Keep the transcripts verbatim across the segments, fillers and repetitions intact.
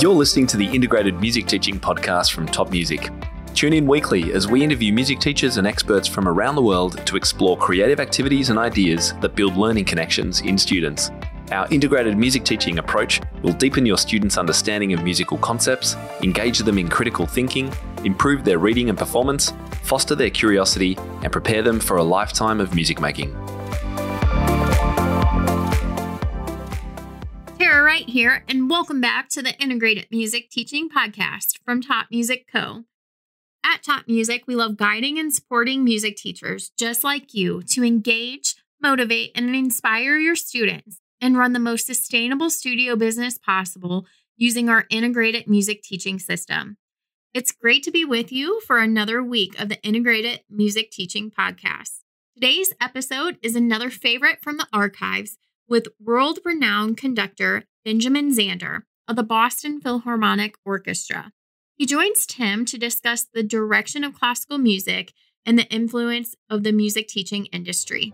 You're listening to the Integrated Music Teaching Podcast from Top Music. Tune in weekly as we interview music teachers and experts from around the world to explore creative activities and ideas that build learning connections in students. Our integrated music teaching approach will deepen your students' understanding of musical concepts, engage them in critical thinking, improve their reading and performance, foster their curiosity, and prepare them for a lifetime of music making. Tara Wright here, and welcome back to the Integrated Music Teaching Podcast from Top Music Co. At Top Music, we love guiding and supporting music teachers just like you to engage, motivate, and inspire your students and run the most sustainable studio business possible using our integrated music teaching system. It's great to be with you for another week of the Integrated Music Teaching Podcast. Today's episode is another favorite from the archives with world-renowned conductor Benjamin Zander of the Boston Philharmonic Orchestra. He joins Tim to discuss the direction of classical music and the influence of the music teaching industry.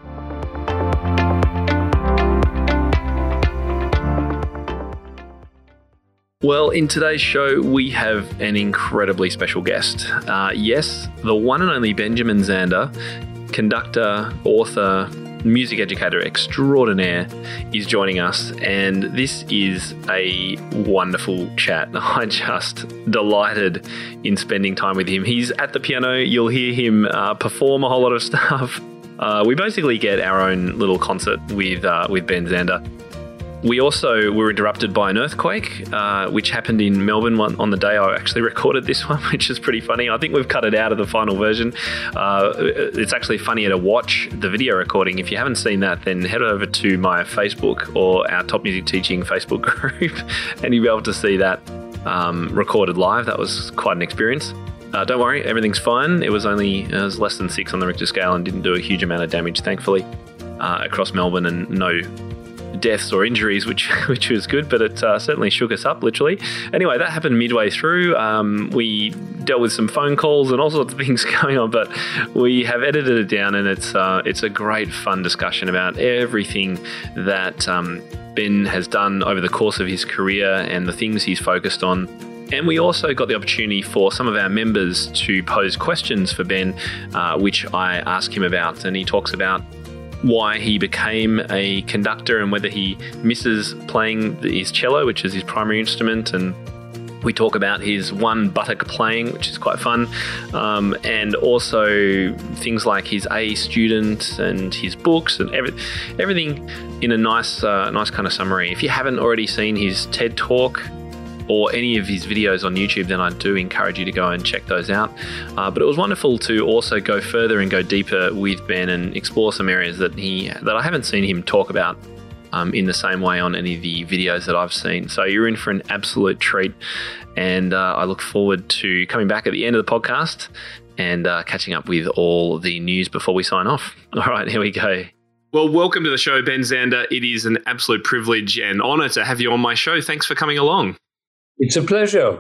Well, in today's show, we have an incredibly special guest. Uh, yes, the one and only Benjamin Zander, conductor, author, music educator extraordinaire, is joining us, and this is a wonderful chat. I just delighted in spending time with him. He's at the piano. You'll hear him uh, perform a whole lot of stuff. Uh, we basically get our own little concert with uh, with Ben Zander. We also were interrupted by an earthquake, uh, which happened in Melbourne on the day I actually recorded this one, which is pretty funny. I think we've cut it out of the final version. Uh, it's actually funnier to watch the video recording. If you haven't seen that, then head over to my Facebook or our Top Music Teaching Facebook group, and you'll be able to see that um, recorded live. That was quite an experience. Uh, don't worry, everything's fine. It was only it was less than six on the Richter scale and didn't do a huge amount of damage, thankfully, uh, across Melbourne, and no deaths or injuries, which which was good, but it uh, certainly shook us up, literally. Anyway, that happened midway through. Um, we dealt with some phone calls and all sorts of things going on, but we have edited it down, and it's uh, it's a great, fun discussion about everything that um, Ben has done over the course of his career and the things he's focused on. And we also got the opportunity for some of our members to pose questions for Ben, uh, which I asked him about, and he talks about why he became a conductor and whether he misses playing his cello, which is his primary instrument. And we talk about his one buttock playing, which is quite fun, um, and also things like his A student and his books and every, everything in a nice, uh, nice kind of summary. If you haven't already seen his TED Talk or any of his videos on YouTube, then I do encourage you to go and check those out. Uh, but it was wonderful to also go further and go deeper with Ben and explore some areas that he that I haven't seen him talk about um, in the same way on any of the videos that I've seen. So you're in for an absolute treat, and uh, I look forward to coming back at the end of the podcast and uh, catching up with all the news before we sign off. All right, here we go. Well, welcome to the show, Ben Zander. It is an absolute privilege and honour to have you on my show. Thanks for coming along. It's a pleasure.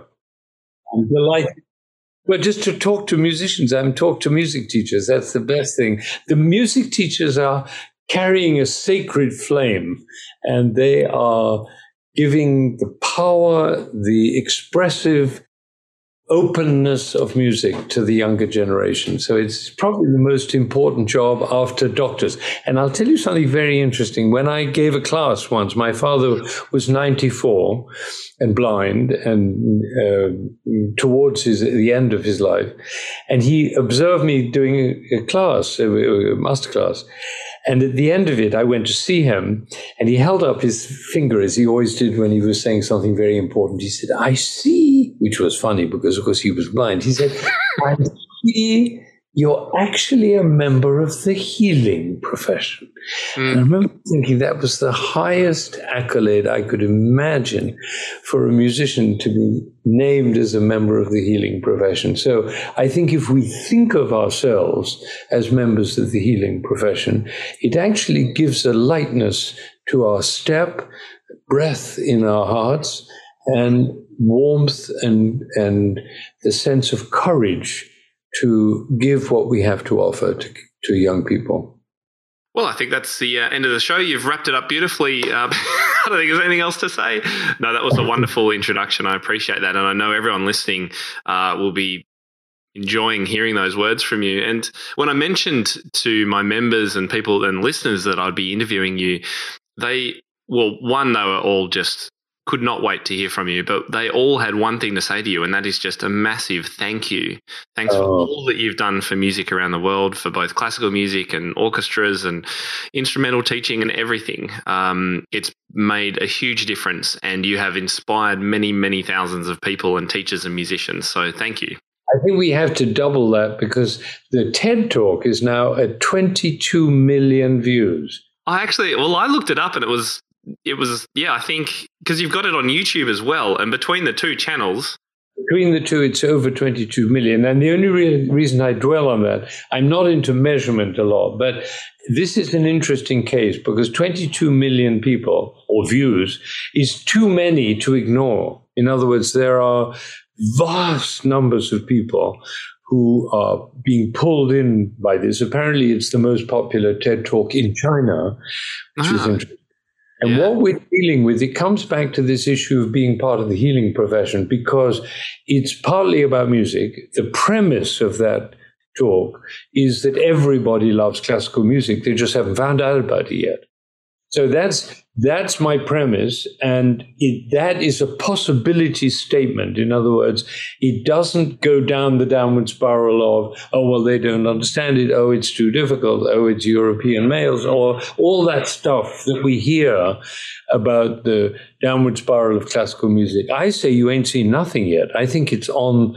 I'm delighted. Well, just to talk to musicians, I haven't talked to music teachers. That's the best thing. The music teachers are carrying a sacred flame, and they are giving the power, the expressive openness of music to the younger generation. So it's probably the most important job after doctors. And I'll tell you something very interesting. When I gave a class once, my father was ninety-four and blind, and uh, towards his, the end of his life. And he observed me doing a class, a, a master class. And at the end of it, I went to see him, and he held up his finger, as he always did when he was saying something very important. He said, "I see," which was funny because, of course, he was blind. He said, "I see you're actually a member of the healing profession." Mm. And I remember thinking that was the highest accolade I could imagine for a musician to be named as a member of the healing profession. So I think if we think of ourselves as members of the healing profession, it actually gives a lightness to our step, breath in our hearts, and warmth and, and the sense of courage to give what we have to offer to, to young people. Well, I think that's the uh, end of the show. You've wrapped it up beautifully. Uh, I don't think there's anything else to say. No, that was a wonderful introduction. I appreciate that. And I know everyone listening uh, will be enjoying hearing those words from you. And when I mentioned to my members and people and listeners that I'd be interviewing you, they, well, one, they were all just could not wait to hear from you, but they all had one thing to say to you, and that is just a massive thank you. Thanks oh. for all that you've done for music around the world, for both classical music and orchestras and instrumental teaching and everything. Um, it's made a huge difference, and you have inspired many, many thousands of people and teachers and musicians. So thank you. I think we have to double that because the TED Talk is now at twenty-two million views. I actually, well, I looked it up and it was, it was, yeah, I think, because you've got it on YouTube as well. And between the two channels. Between the two, it's over twenty-two million. And the only re- reason I dwell on that, I'm not into measurement a lot, but this is an interesting case because twenty-two million people or views is too many to ignore. In other words, there are vast numbers of people who are being pulled in by this. Apparently, it's the most popular TED Talk in China, which ah, is interesting. And yeah. what we're dealing with, it comes back to this issue of being part of the healing profession because it's partly about music. The premise of that talk is that everybody loves classical music. They just haven't found out about it yet. So that's that's my premise, and it, that is a possibility statement. In other words, it doesn't go down the downward spiral of, oh, well, they don't understand it, oh, it's too difficult, oh, it's European males, or all that stuff that we hear about the downward spiral of classical music. I say you ain't seen nothing yet. I think it's on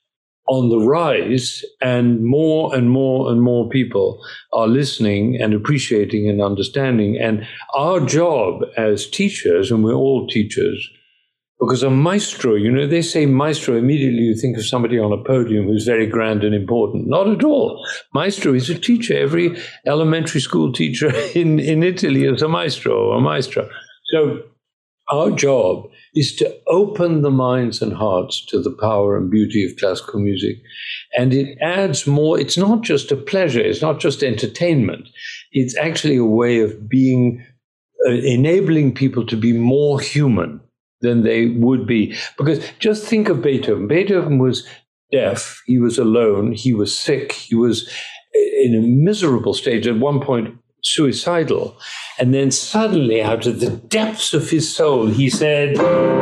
on the rise, and more and more and more people are listening and appreciating and understanding. And our job as teachers, and we're all teachers, because a maestro, you know, they say maestro, immediately you think of somebody on a podium who's very grand and important. Not at all. Maestro is a teacher. Every elementary school teacher in, in Italy is a maestro or a maestra. So our job is to open the minds and hearts to the power and beauty of classical music. And it adds more. It's not just a pleasure. It's not just entertainment. It's actually a way of being, uh, enabling people to be more human than they would be. Because just think of Beethoven. Beethoven was deaf. He was alone. He was sick. He was in a miserable state. At one point, suicidal. And then suddenly, out of the depths of his soul, he said,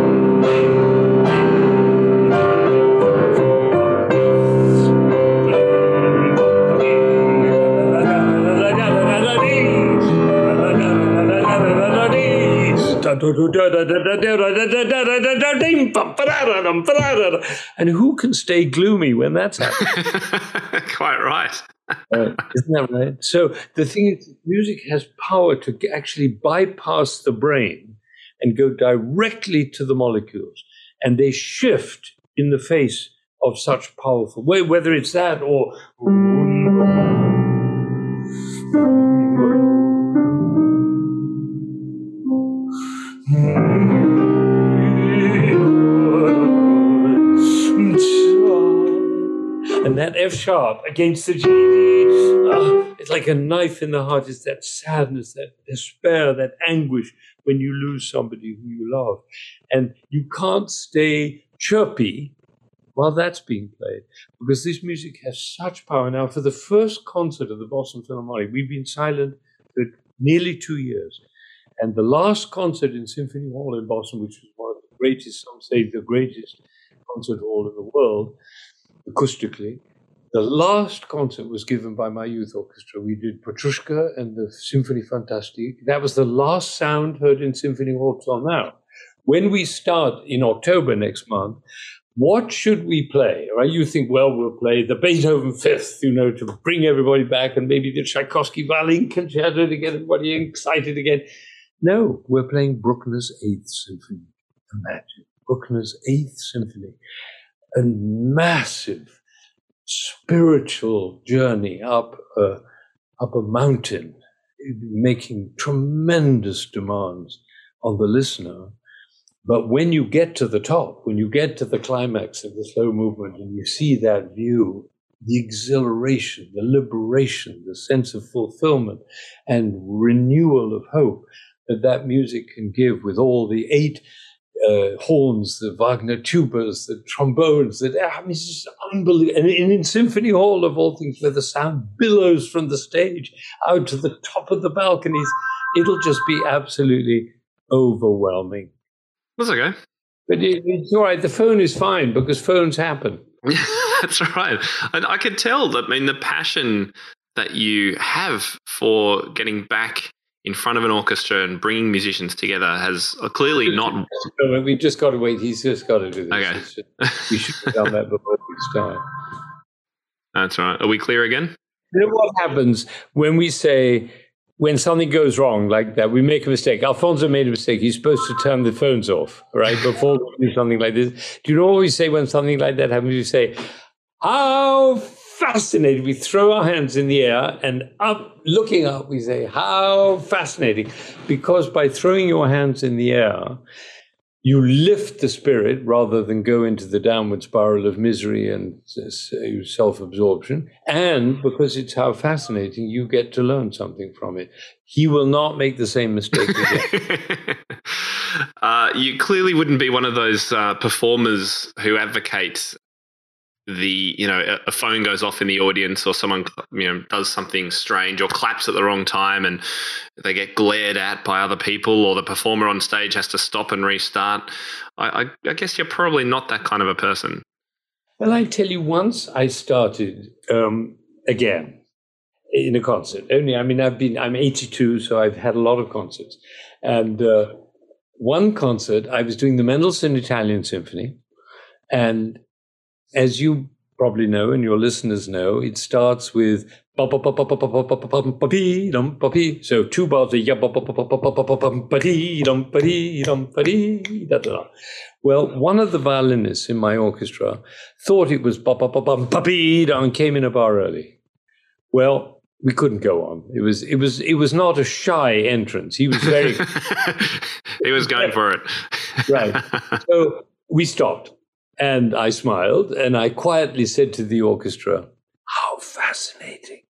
and who can stay gloomy when that's happening? Quite right. uh, isn't that right? So the thing is, music has power to actually bypass the brain and go directly to the molecules, and they shift in the face of such powerful way, whether it's that or and that F sharp against the G. Uh, it's like a knife in the heart. It's that sadness, that despair, that anguish when you lose somebody who you love. And you can't stay chirpy while that's being played because this music has such power. Now, for the first concert of the Boston Philharmonic, we've been silent for nearly two years. And the last concert in Symphony Hall in Boston, which was one of the greatest, some say the greatest concert hall in the world, acoustically, the last concert was given by my youth orchestra. We did Petrushka and the Symphonie Fantastique. That was the last sound heard in Symphony Hall till now. When we start in October next month, what should we play? Right? You think, well, we'll play the Beethoven Fifth, you know, to bring everybody back, and maybe the Tchaikovsky Violin Concerto to get everybody excited again. No, we're playing Bruckner's Eighth Symphony. Imagine Bruckner's Eighth Symphony. A massive spiritual journey up a, up a mountain, making tremendous demands on the listener. But when you get to the top, when you get to the climax of the slow movement and you see that view the exhilaration, the liberation, the sense of fulfillment and renewal of hope that that music can give, with all the eight uh, horns, the Wagner tubas, the trombones, that I mean, it's just unbelievable. And in, in Symphony Hall, of all things, where the sound billows from the stage out to the top of the balconies, it'll just be absolutely overwhelming. That's okay. But it, it's all right. The phone is fine because phones happen. That's right. And I could tell that, I mean, the passion that you have for getting back in front of an orchestra and bringing musicians together has clearly not... We've just got to wait. He's just got to do this. Okay. Just, we should have done that before we start. That's right. Are we clear again? You know what happens when we say... When something goes wrong like that, we make a mistake. Alfonso made a mistake. He's supposed to turn the phones off, right, before we do something like this. Do you know what we say when something like that happens? We say, how fascinating. We throw our hands in the air and up, looking up, we say, how fascinating. Because by throwing your hands in the air, you lift the spirit rather than go into the downward spiral of misery and self-absorption. And because it's how fascinating, you get to learn something from it. He will not make the same mistake again. uh, you clearly wouldn't be one of those uh, performers who advocate the, you know, a phone goes off in the audience, or someone, you know, does something strange or claps at the wrong time and they get glared at by other people, or the performer on stage has to stop and restart. I, I, I guess you're probably not that kind of a person. Well, I tell you, once I started um, again in a concert. Only, I mean, I've been, I'm eighty-two, so I've had a lot of concerts. And uh, one concert, I was doing the Mendelssohn Italian Symphony, and as you probably know, and your listeners know, it starts with so two bars. Well, one of the violinists in my orchestra thought it was and came in a bar early. Well, we couldn't go on. It was it was it was not a shy entrance. He was very he was going for it. Right. So we stopped. And I smiled, and I quietly said to the orchestra, how fascinating.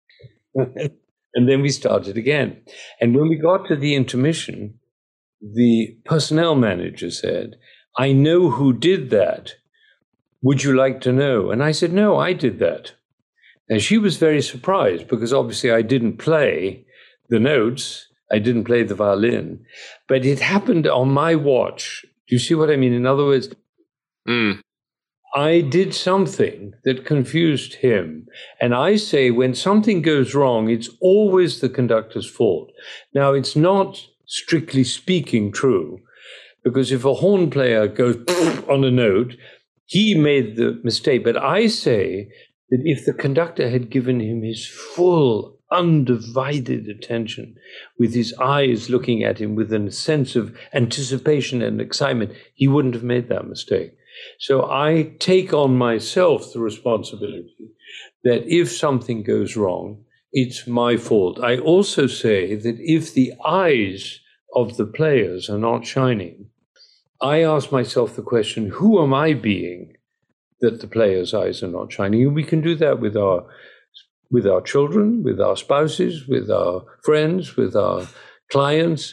And then we started again. And when we got to the intermission, the personnel manager said, I know who did that. Would you like to know? And I said, no, I did that. And she was very surprised, because obviously I didn't play the notes. I didn't play the violin. But it happened on my watch. Do you see what I mean? In other words, mm. I did something that confused him. And I say, when something goes wrong, it's always the conductor's fault. Now, it's not strictly speaking true, because if a horn player goes on a note, he made the mistake. But I say that if the conductor had given him his full, undivided attention, with his eyes looking at him with a sense of anticipation and excitement, he wouldn't have made that mistake. So I take on myself the responsibility that if something goes wrong, it's my fault. I also say that if the eyes of the players are not shining, I ask myself the question, who am I being that the players' eyes are not shining? And we can do that with our with our children, with our spouses, with our friends, with our clients.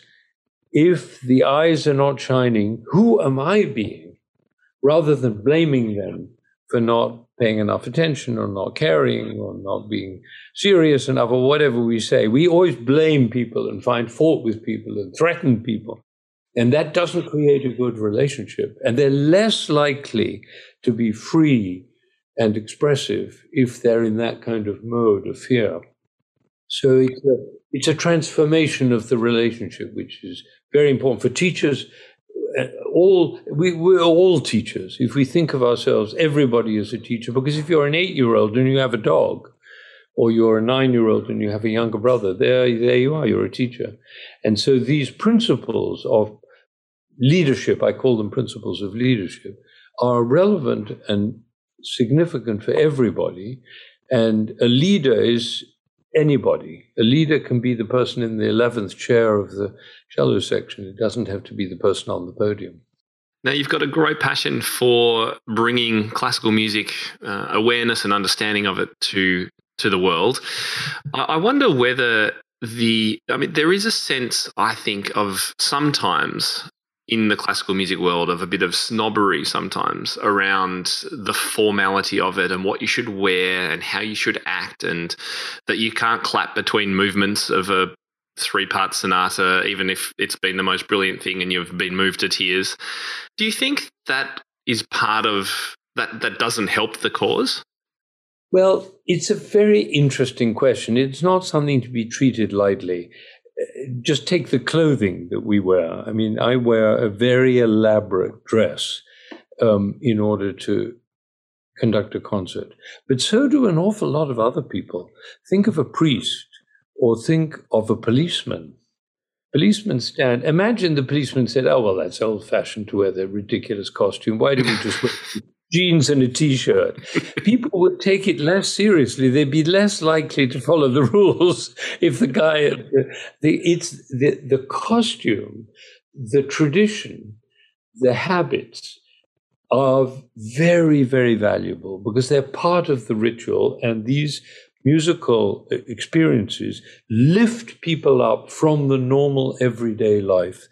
If the eyes are not shining, who am I being? Rather than blaming them for not paying enough attention or not caring or not being serious enough or whatever we say. We always blame people and find fault with people and threaten people. And that doesn't create a good relationship. And they're less likely to be free and expressive if they're in that kind of mode of fear. So it's a, it's a transformation of the relationship, which is very important for teachers. All we, we're all teachers. If we think of ourselves, everybody is a teacher. Because if you're an eight-year-old and you have a dog, or you're a nine-year-old and you have a younger brother, there, there you are, you're a teacher. And so these principles of leadership, I call them principles of leadership, are relevant and significant for everybody. And a leader is anybody. A leader can be the person in the eleventh chair of the cello section. It doesn't have to be the person on the podium. Now, you've got a great passion for bringing classical music uh, awareness and understanding of it to to the world. I, I wonder whether the, I mean, there is a sense, I think, of sometimes in the classical music world of a bit of snobbery sometimes around the formality of it and what you should wear and how you should act, and that you can't clap between movements of a three-part sonata, even if it's been the most brilliant thing and you've been moved to tears. Do you think that is part of that, that doesn't help the cause? Well, it's a very interesting question. It's not something to be treated lightly. Just take the clothing that we wear. I mean, I wear a very elaborate dress um, in order to conduct a concert. But so do an awful lot of other people. Think of a priest. Or think of a policeman. Policemen stand, imagine the policeman said, oh, well, that's old-fashioned to wear the ridiculous costume. Why don't we just wear jeans and a T-shirt? People would take it less seriously. They'd be less likely to follow the rules if the guy, the, it's the, the costume, the tradition, the habits are very, very valuable because they're part of the ritual, and these musical experiences lift people up from the normal everyday life,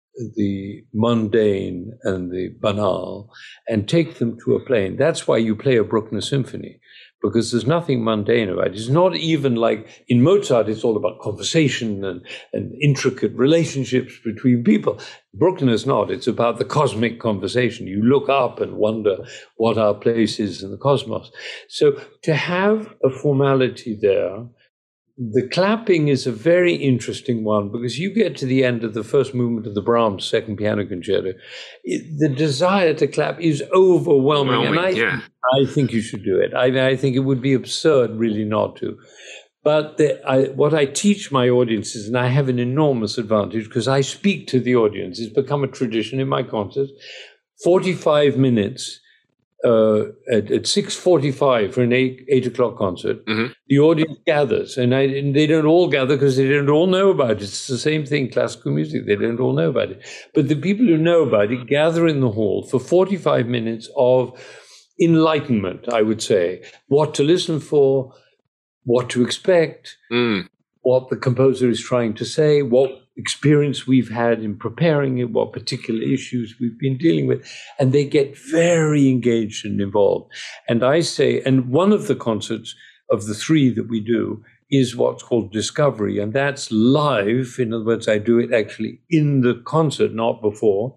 the mundane and the banal, and take them to a plane. That's why you play a Bruckner symphony, because there's nothing mundane about it. It's not even like in Mozart, it's all about conversation and, and intricate relationships between people. Bruckner's not. It's about the cosmic conversation. You look up and wonder what our place is in the cosmos. So to have a formality there, the clapping is a very interesting one, because you get to the end of the first movement of the Brahms second piano concerto, it, the desire to clap is overwhelming. overwhelming and I, yeah. I think you should do it. I, I think it would be absurd really not to. But the, I, what I teach my audiences, and I have an enormous advantage because I speak to the audience, it's become a tradition in my concerts, forty-five minutes uh, at, at six forty-five for an eight, eight o'clock concert, mm-hmm. the audience gathers, and, I, and they don't all gather because they don't all know about it. It's the same thing, classical music, they don't all know about it. But the people who know about it gather in the hall for forty-five minutes of enlightenment, I would say, what to listen for, what to expect, mm. what the composer is trying to say, what experience we've had in preparing it, what particular issues we've been dealing with, and they get very engaged and involved. And I say, and one of the concerts of the three that we do is what's called Discovery, and that's live. In other words, I do it actually in the concert, not before.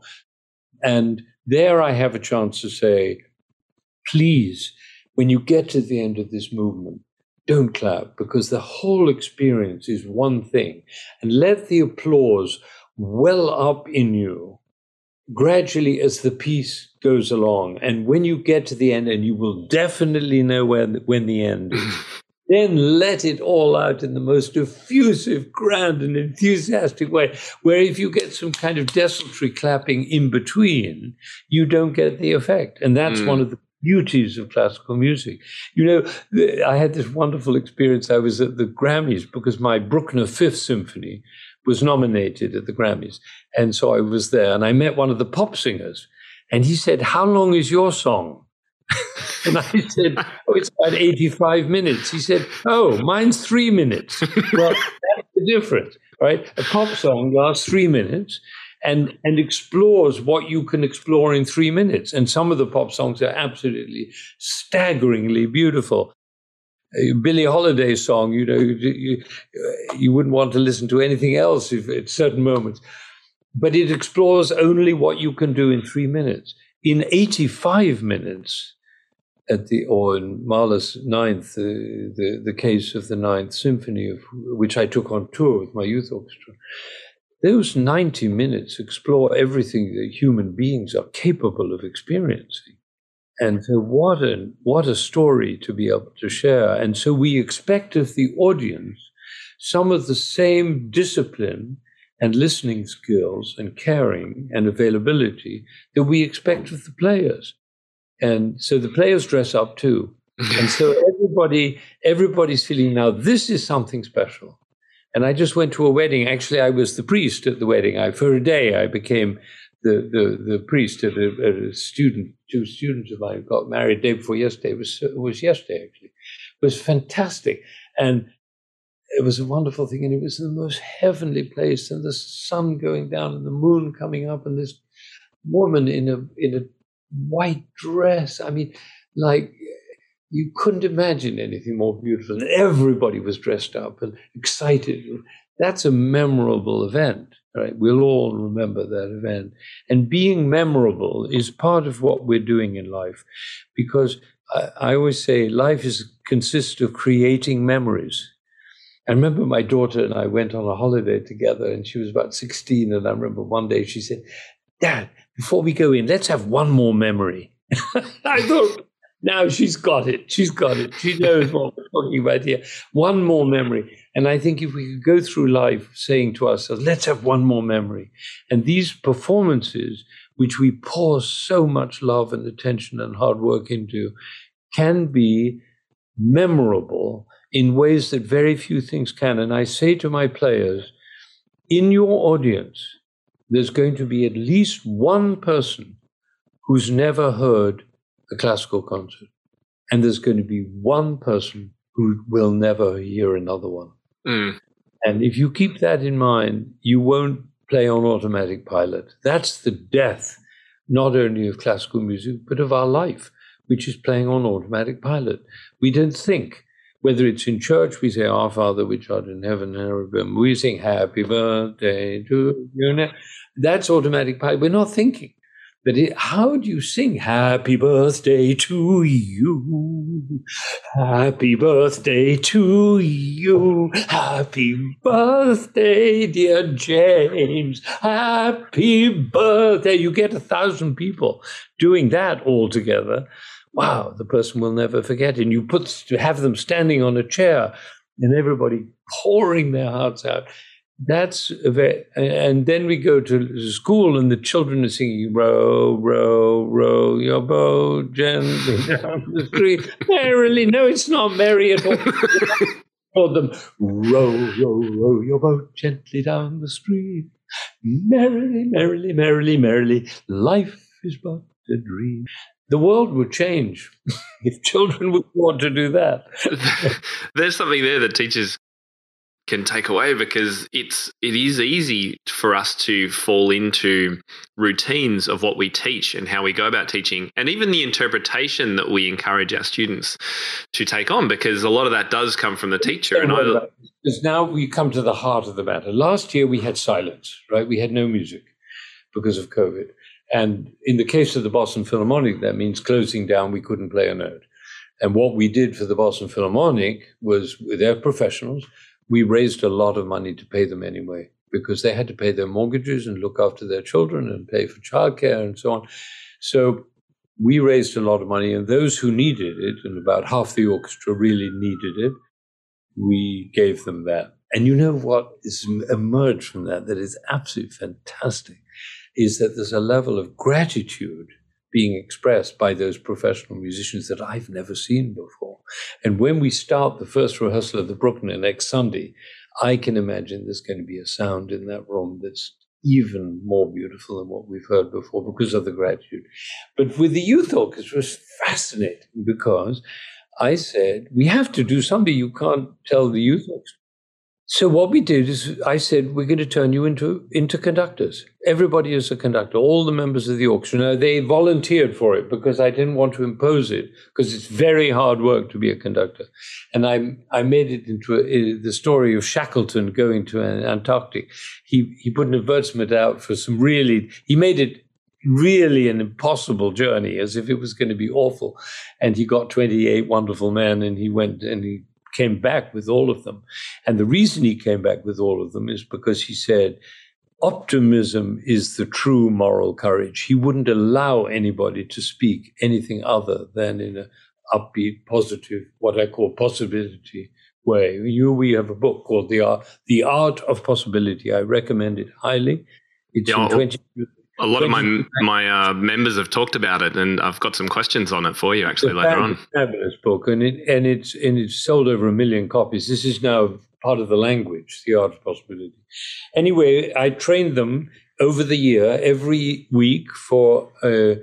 And there I have a chance to say, please, when you get to the end of this movement, don't clap, because the whole experience is one thing. And let the applause well up in you gradually as the piece goes along. And when you get to the end, and you will definitely know when, when the end is, then let it all out in the most effusive, grand, and enthusiastic way, where if you get some kind of desultory clapping in between, you don't get the effect. And that's mm. one of the beauties of classical music. You know, I had this wonderful experience. I was at the Grammys because my Bruckner Fifth Symphony was nominated at the Grammys. And so I was there, and I met one of the pop singers, and he said, "How long is your song?" And I said, "Oh, it's about eighty-five minutes. He said, "Oh, mine's three minutes. Well, that's the difference, right? A pop song lasts three minutes. And, and explores what you can explore in three minutes. And some of the pop songs are absolutely staggeringly beautiful. Uh, Billie Holiday's song, you know, you, you wouldn't want to listen to anything else if, at certain moments. But it explores only what you can do in three minutes. In eighty-five minutes, at the or in Mahler's Ninth, uh, the, the case of the Ninth Symphony, of which I took on tour with my youth orchestra, those ninety minutes explore everything that human beings are capable of experiencing. And so what a, what a story to be able to share. And so we expect of the audience some of the same discipline and listening skills and caring and availability that we expect of the players. And so the players dress up too. And so everybody, everybody's feeling, now this is something special. And I just went to a wedding. Actually, I was the priest at the wedding. I, for a day, I became the, the, the priest at a, at a student, two students of mine got married day before yesterday. It was, it was yesterday, actually. It was fantastic. And it was a wonderful thing. And it was the most heavenly place, and the sun going down and the moon coming up, and this woman in a in a white dress. I mean, like, you couldn't imagine anything more beautiful. And everybody was dressed up and excited. That's a memorable event, right? We'll all remember that event. And being memorable is part of what we're doing in life, because I, I always say life is consists of creating memories. I remember my daughter and I went on a holiday together, and she was about sixteen. And I remember one day she said, "Dad, before we go in, let's have one more memory." I thought, now she's got it. She's got it. She knows what we're talking about here. One more memory. And I think if we could go through life saying to ourselves, let's have one more memory. And these performances, which we pour so much love and attention and hard work into, can be memorable in ways that very few things can. And I say to my players, in your audience, there's going to be at least one person who's never heard a classical concert. And there's going to be one person who will never hear another one. Mm. And if you keep that in mind, you won't play on automatic pilot. That's the death, not only of classical music, but of our life, which is playing on automatic pilot. We don't think. Whether it's in church, we say, "Our Father, which art in heaven," and we sing "Happy Birthday to you." That's automatic pilot. We're not thinking. But it, how do you sing "Happy Birthday to you, happy birthday to you, happy birthday, dear James, happy birthday"? You get a thousand people doing that all together. Wow, the person will never forget it. And you put to have them standing on a chair and everybody pouring their hearts out. That's a very, and then we go to school and the children are singing, "Row, row, row your boat gently down the street." Merrily, no, it's not merry at all. For them, "Row, row, row your boat gently down the street. Merrily, merrily, merrily, merrily, life is but a dream." The world would change if children would want to do that. There's something there that teachers can take away, because it's it is easy for us to fall into routines of what we teach and how we go about teaching, and even the interpretation that we encourage our students to take on, because a lot of that does come from the teacher. And I, because now we come to the heart of the matter. Last year we had silence, right? We had no music because of COVID. And in the case of the Boston Philharmonic, that means closing down. We couldn't play a note. And what we did for the Boston Philharmonic was, they're professionals, we raised a lot of money to pay them anyway, because they had to pay their mortgages and look after their children and pay for childcare and so on. So we raised a lot of money, and those who needed it, and about half the orchestra really needed it, we gave them that. And you know what has emerged from that that is absolutely fantastic, is that there's a level of gratitude being expressed by those professional musicians that I've never seen before. And when we start the first rehearsal of the Bruckner next Sunday, I can imagine there's going to be a sound in that room that's even more beautiful than what we've heard before because of the gratitude. But with the youth orchestra, it was fascinating, because I said, we have to do something. You can't tell the youth orchestra. So what we did is I said, we're going to turn you into, into conductors. Everybody is a conductor, all the members of the orchestra. Now, they volunteered for it because I didn't want to impose it, because it's very hard work to be a conductor. And I I made it into a, the story of Shackleton going to Antarctic. He, he put an advertisement out for some really, he made it really an impossible journey, as if it was going to be awful. And he got twenty-eight wonderful men, and he went and he came back with all of them. And the reason he came back with all of them is because he said, optimism is the true moral courage. He wouldn't allow anybody to speak anything other than in an upbeat, positive, what I call possibility way. You, we have a book called The Art, The Art of Possibility. I recommend it highly. It's yeah, in twenty A lot of my my uh, members have talked about it, and I've got some questions on it for you actually later on. Fabulous book, and it and it's and it's sold over a million copies. This is now part of the language, The Art of Possibility. Anyway, I trained them over the year, every week for uh,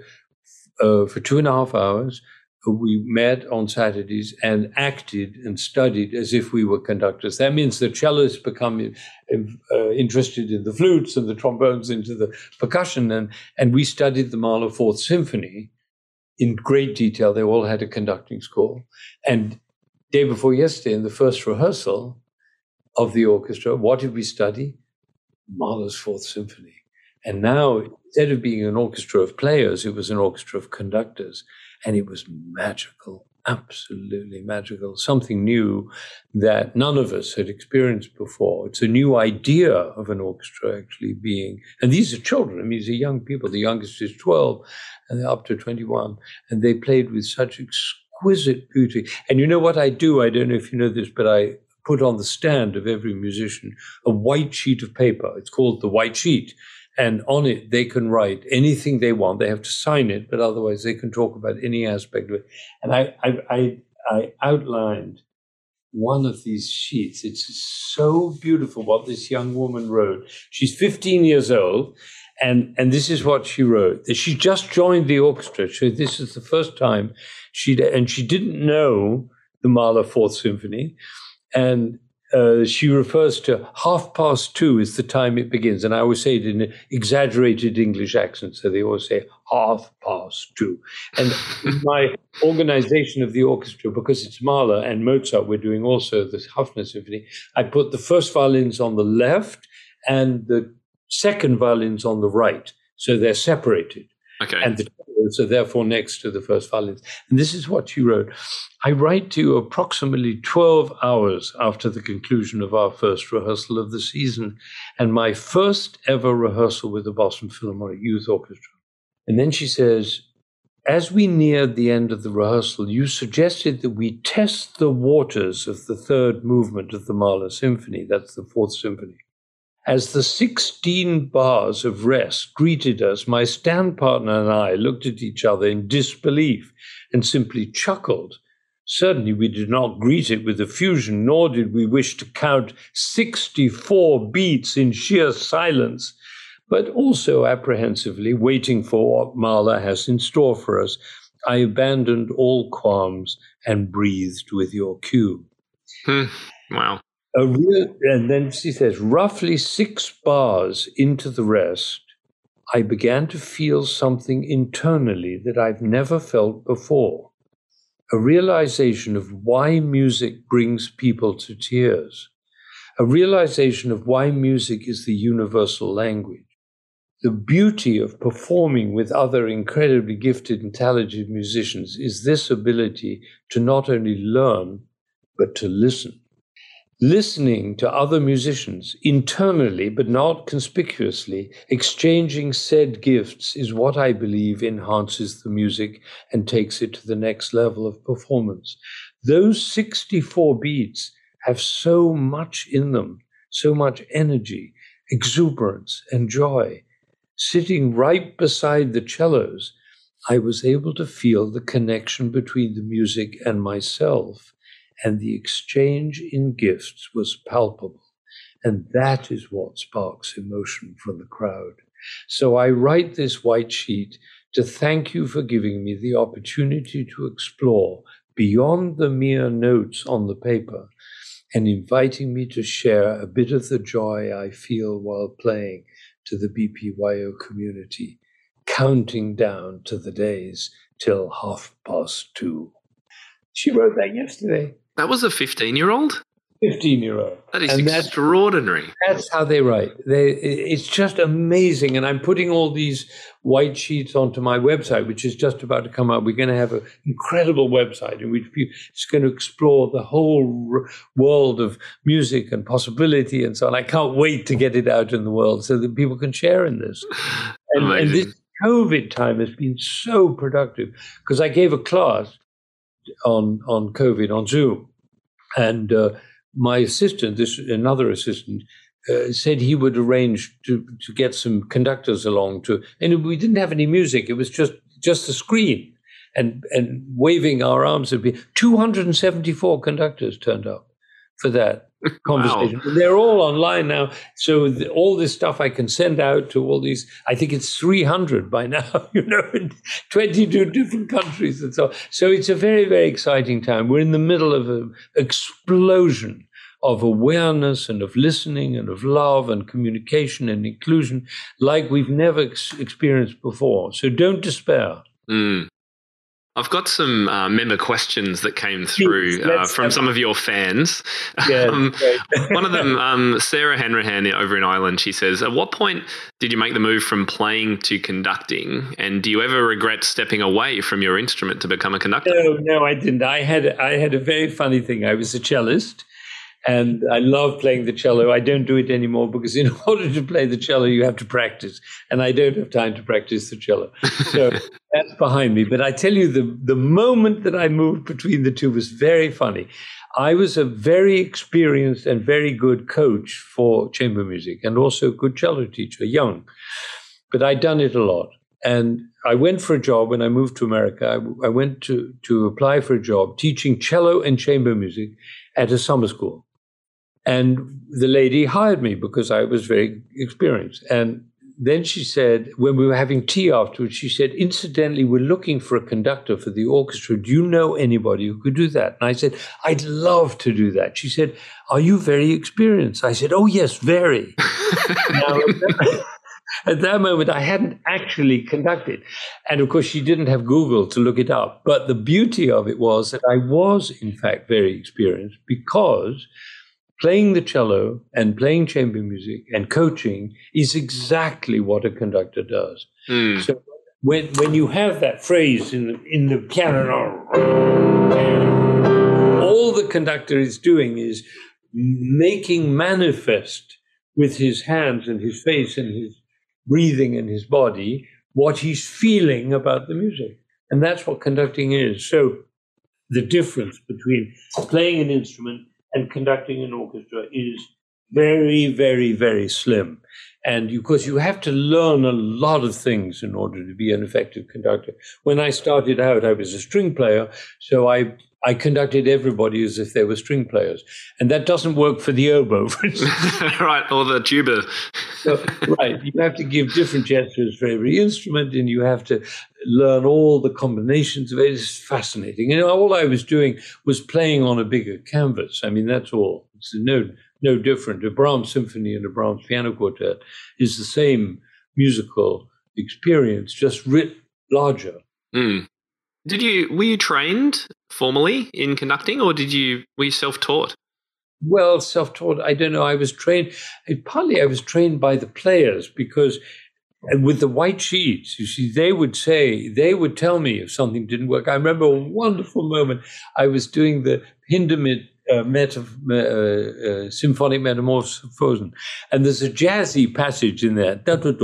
uh, for two and a half hours, we met on Saturdays and acted and studied as if we were conductors. That means the cellists become uh, interested in the flutes and the trombones into the percussion. And, and we studied the Mahler Fourth Symphony in great detail. They all had a conducting school. And day before yesterday, in the first rehearsal of the orchestra, what did we study? Mahler's Fourth Symphony. And now, instead of being an orchestra of players, it was an orchestra of conductors. And it was magical, absolutely magical, something new that none of us had experienced before. It's a new idea of an orchestra actually being, and these are children, I mean, these are young people. The youngest is twelve and they're up to twenty-one. And they played with such exquisite beauty. And you know what I do? I don't know if you know this, but I put on the stand of every musician a white sheet of paper. It's called the white sheet. And on it, they can write anything they want. They have to sign it, but otherwise they can talk about any aspect of it. And I, I, I, I outlined one of these sheets. It's so beautiful what this young woman wrote. She's fifteen years old, and, and this is what she wrote. She just joined the orchestra. So this is the first time she and she didn't know the Mahler Fourth Symphony, and Uh, she refers to half past two is the time it begins. And I always say it in an exaggerated English accent. So they always say half past two. And in my organization of the orchestra, because it's Mahler and Mozart, we're doing also the Hafner Symphony, I put the first violins on the left and the second violins on the right. So they're separated. Okay. And the cellos are therefore next to the first violins. And this is what she wrote. I write to you approximately twelve hours after the conclusion of our first rehearsal of the season and my first ever rehearsal with the Boston Philharmonic Youth Orchestra. And then she says, as we neared the end of the rehearsal, you suggested that we test the waters of the third movement of the Mahler Symphony. That's the Fourth Symphony. As the sixteen bars of rest greeted us, my stand partner and I looked at each other in disbelief and simply chuckled. Certainly we did not greet it with effusion, nor did we wish to count sixty-four beats in sheer silence, but also apprehensively waiting for what Mahler has in store for us. I abandoned all qualms and breathed with your cue. Hmm. Wow. A real, and then she says, roughly six bars into the rest, I began to feel something internally that I've never felt before. A realization of why music brings people to tears. A realization of why music is the universal language. The beauty of performing with other incredibly gifted and talented musicians is this ability to not only learn, but to listen. Listening to other musicians internally, but not conspicuously, exchanging said gifts is what I believe enhances the music and takes it to the next level of performance. Those sixty-four beats have so much in them, so much energy, exuberance, and joy. Sitting right beside the cellos, I was able to feel the connection between the music and myself. And the exchange in gifts was palpable. And that is what sparks emotion from the crowd. So I write this white sheet to thank you for giving me the opportunity to explore beyond the mere notes on the paper and inviting me to share a bit of the joy I feel while playing to the B P Y O community, counting down to the days till half past two. She wrote that yesterday. That was a fifteen-year-old? fifteen-year-old. That is and extraordinary. That's, that's how they write. They, it's just amazing. And I'm putting all these white sheets onto my website, which is just about to come out. We're going to have an incredible website in which it's going to explore the whole world of music and possibility and so on. I can't wait to get it out in the world so that people can share in this. And, and this COVID time has been so productive because I gave a class on on COVID on Zoom, and uh, my assistant, this another assistant, uh, said he would arrange to to get some conductors along to, and we didn't have any music. It was just just the screen and and waving our arms. Would be two hundred seventy-four conductors turned up for that conversation. Wow. They're all online now. So the, all this stuff I can send out to all these, I think it's three hundred by now, you know, in twenty-two different countries and so on. So it's a very, very exciting time. We're in the middle of an explosion of awareness and of listening and of love and communication and inclusion like we've never ex- experienced before. So don't despair. Mm. I've got some uh, member questions that came through uh, from some of your fans. Yeah, um, one of them, um, Sarah Hanrahan over in Ireland, she says, at what point did you make the move from playing to conducting? And do you ever regret stepping away from your instrument to become a conductor? No, no, I didn't. I had, I had a very funny thing. I was a cellist. And I love playing the cello. I don't do it anymore because in order to play the cello, you have to practice. And I don't have time to practice the cello. So that's behind me. But I tell you, the, the moment that I moved between the two was very funny. I was a very experienced and very good coach for chamber music and also a good cello teacher, young. But I'd done it a lot. And I went for a job when I moved to America. I, I went to, to apply for a job teaching cello and chamber music at a summer school. And the lady hired me because I was very experienced. And then she said, when we were having tea afterwards, she said, incidentally, we're looking for a conductor for the orchestra. Do you know anybody who could do that? And I said, I'd love to do that. She said, are you very experienced? I said, oh, yes, very. Now, at that moment, I hadn't actually conducted. And of course, she didn't have Google to look it up. But the beauty of it was that I was, in fact, very experienced because playing the cello and playing chamber music and coaching is exactly what a conductor does. Mm. So when when you have that phrase in the, in the piano, all the conductor is doing is making manifest with his hands and his face and his breathing and his body what he's feeling about the music. And that's what conducting is. So the difference between playing an instrument and conducting an orchestra is very, very, very slim. And of course, you have to learn a lot of things in order to be an effective conductor. When I started out, I was a string player, so I I conducted everybody as if they were string players. And that doesn't work for the oboe, for instance. Right, or the tuba. So, right, you have to give different gestures for every instrument, and you have to learn all the combinations of it. It's fascinating. And all I was doing was playing on a bigger canvas. I mean, that's all. It's no, no different. A Brahms symphony and a Brahms piano quartet is the same musical experience, just writ larger. Mm. Did you were you trained formally in conducting, or did you were you self-taught? Well, self-taught, I don't know. I was trained, partly I was trained by the players because with the white sheets, you see, they would say, they would tell me if something didn't work. I remember a wonderful moment. I was doing the Hindemith uh, meta, uh, uh, Symphonic Metamorphosen, and there's a jazzy passage in there.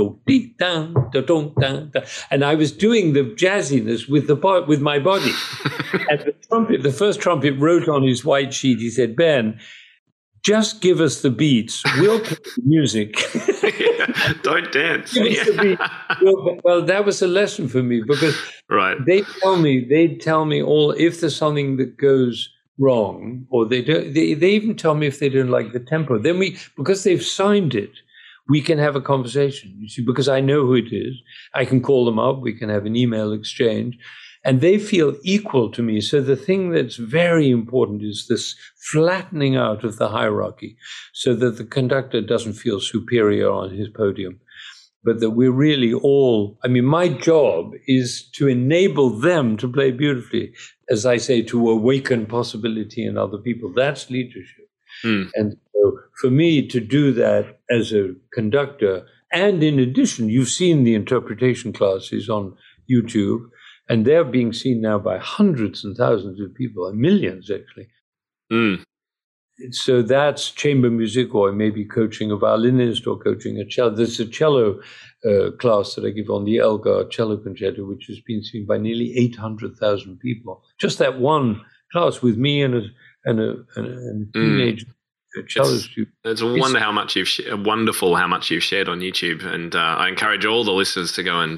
And I was doing the jazziness with the with my body. And the trumpet, the first trumpet wrote on his white sheet, he said, Ben, just give us the beats. We'll play the music. Yeah, don't dance. Give us the beat. Well, well, that was a lesson for me because right. they tell me, they tell me all, if there's something that goes wrong, or they don't, they, they even tell me if they don't like the tempo. Then we, because they've signed it, we can have a conversation, you see, because I know who it is. I can call them up. We can have an email exchange. And they feel equal to me. So the thing that's very important is this flattening out of the hierarchy so that the conductor doesn't feel superior on his podium, but that we're really all, I mean, my job is to enable them to play beautifully, as I say, to awaken possibility in other people. That's leadership. Mm. And so for me to do that as a conductor, and in addition, you've seen the interpretation classes on YouTube, and they're being seen now by hundreds and thousands of people, and millions, actually. Mm. So that's chamber music, or maybe coaching a violinist or coaching a cello. There's a cello uh, class that I give on the Elgar Cello Concerto, which has been seen by nearly eight hundred thousand people. Just that one class with me and a, and a, and a, and a teenage mm. cello student. It's a wonder how much you've sh- wonderful how much you've shared on YouTube, and uh, I encourage all the listeners to go and just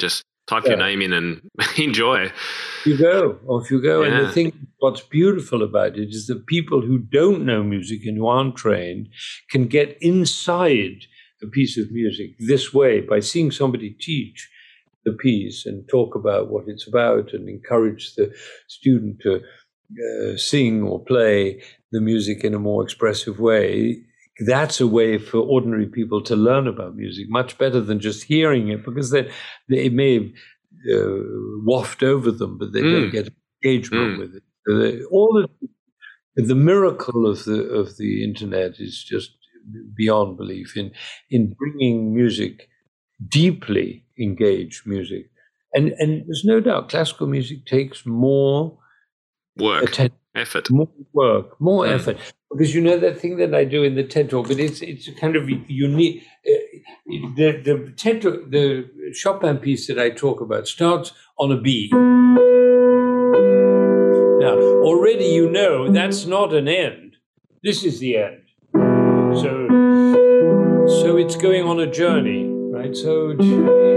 type yeah. your name in and enjoy. You go, off you go. Yeah. And the thing, what's beautiful about it is that people who don't know music and who aren't trained can get inside a piece of music this way by seeing somebody teach the piece and talk about what it's about and encourage the student to uh, sing or play the music in a more expressive way. That's a way for ordinary people to learn about music, much better than just hearing it, because they, they may uh, waft over them, but they mm. don't get engagement mm. with it. So they, all the, the miracle of the of the internet is just beyond belief in in bringing music, deeply engaged music, and and there's no doubt classical music takes more work, attention, effort, more work, more mm. effort. Because you know that thing that I do in the TED Talk, but it's it's kind of unique. Uh, the the TED Talk, the Chopin piece that I talk about starts on a B. Now already you know that's not an end. This is the end. So so it's going on a journey, right? So it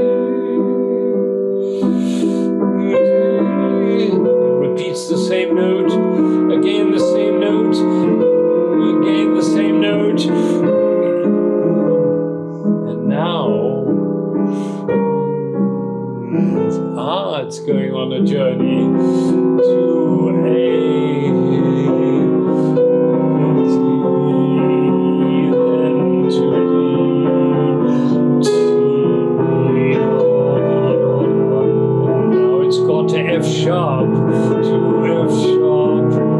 repeats the same note, again the same note. Again, the same note. And now, ah, it's going on a journey to A, then to D, T, and now it's got to F sharp, to F sharp.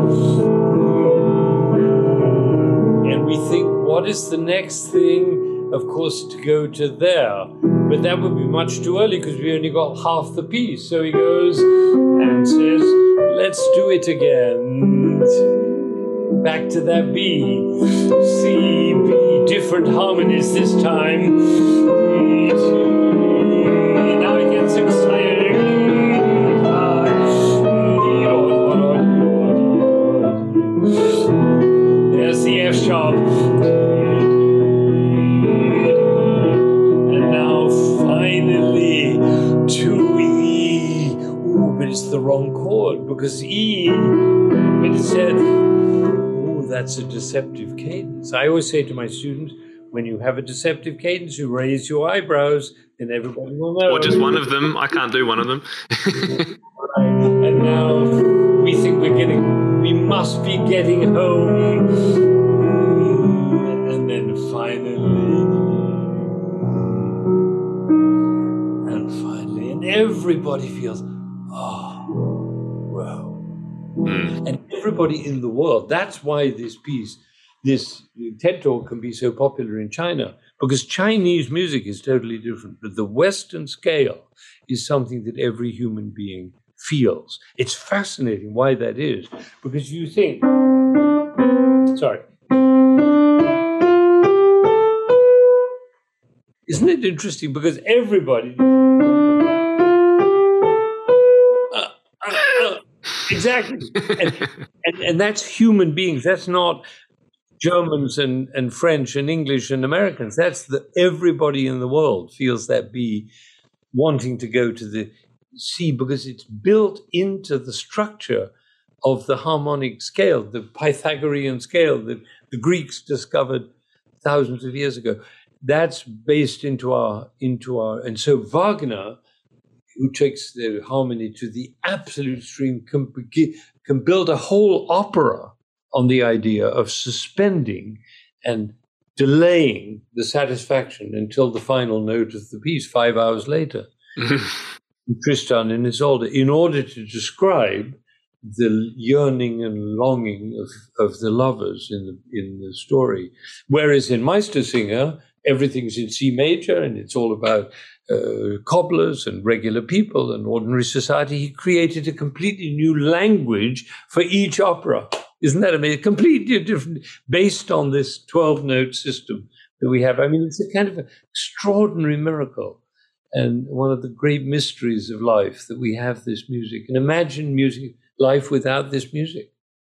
What is the next thing? Of course, to go to there. But that would be much too early because we only got half the piece. So he goes and says, let's do it again. Back to that B. C, B, different harmonies this time. D, T, now it gets exciting. There's the F sharp. It's the wrong chord because E, but it said, oh, that's a deceptive cadence. I always say to my students, when you have a deceptive cadence, you raise your eyebrows, and everybody will know. Or just one of them. I can't do one of them. And now we think we're getting, we must be getting home. And then finally, and finally, and everybody feels, oh, wow. Mm. And everybody in the world, that's why this piece, this TED Talk can be so popular in China, because Chinese music is totally different. But the Western scale is something that every human being feels. It's fascinating why that is, because you think, sorry. Isn't it interesting? Because everybody... Exactly. And, and, and that's human beings. That's not Germans and, and French and English and Americans. That's the everybody in the world feels that B, wanting to go to the C, because it's built into the structure of the harmonic scale, the Pythagorean scale that the Greeks discovered thousands of years ago. That's based into our into our and so Wagner, who takes the harmony to the absolute extreme, can, can build a whole opera on the idea of suspending and delaying the satisfaction until the final note of the piece, five hours later. Tristan and Isolde, in order to describe the yearning and longing of, of the lovers in the, in the story. Whereas in Meistersinger, everything's in C major and it's all about uh, cobblers and regular people and ordinary society. He created a completely new language for each opera. Isn't that amazing? Completely different, based on this twelve-note system that we have. I mean, it's a kind of an extraordinary miracle and one of the great mysteries of life that we have this music. And imagine music, life without this music.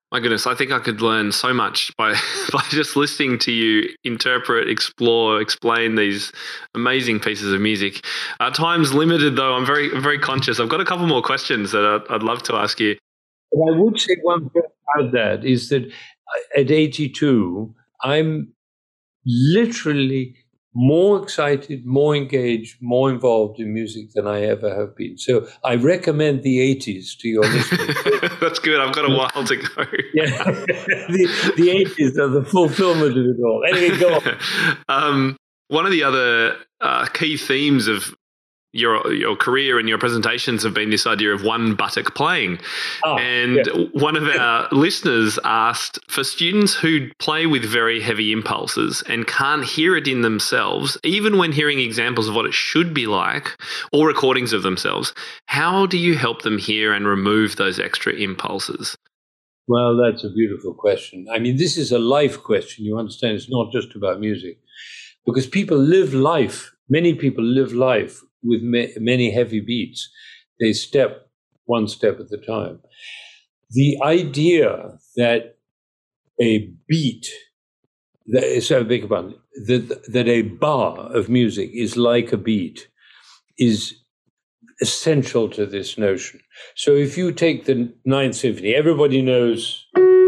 My goodness, I think I could learn so much by by just listening to you interpret, explore, explain these amazing pieces of music. Our time's limited, though. I'm very very conscious. I've got a couple more questions that I'd, I'd love to ask you. What I would say one thing about that is that at eighty-two, I'm literally more excited, more engaged, more involved in music than I ever have been. So I recommend the eighties to your listeners. That's good. I've got a while to go. Yeah, the, the eighties are the fulfillment of it all. Anyway, go on. Um, one of the other uh, key themes of your your career and your presentations have been this idea of one buttock playing. Oh, and yeah. One of our listeners asked, for students who play with very heavy impulses and can't hear it in themselves, even when hearing examples of what it should be like or recordings of themselves, how do you help them hear and remove those extra impulses? Well, that's a beautiful question. I mean, this is a life question. You understand, it's not just about music. Because people live life, many people live life with ma- many heavy beats. They step one step at a time. The idea that a beat, that, so I beg your pardon, that, that a bar of music is like a beat is essential to this notion. So if you take the Ninth Symphony, everybody knows,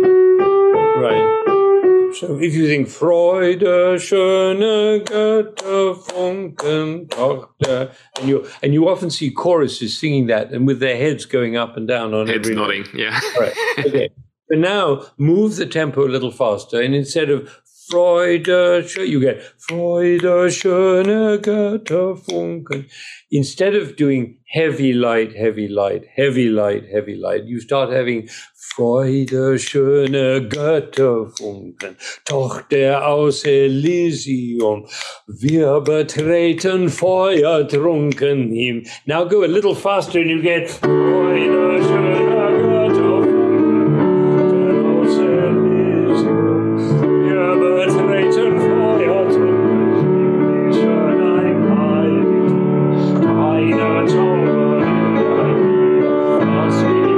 right? So if you think Freude, schöne Götter, Funken, Tochter, and you and you often see choruses singing that and with their heads going up and down on heads every nodding, note. Yeah. Right. Okay. But now move the tempo a little faster, and instead of Freude, you get Freude, schöne Götter, Funken. Instead of doing heavy light, heavy light, heavy light, heavy light, you start having Freude, schöne Götter funken, Tochter aus Elysium, wir betreten Feuer trunken ihm. Now go a little faster and you get Freude, schöne Götter funken, aus Elysium, wir betreten Feuer trunken ihm, wie schön ein Heiligtum, deine Zauberei, was wir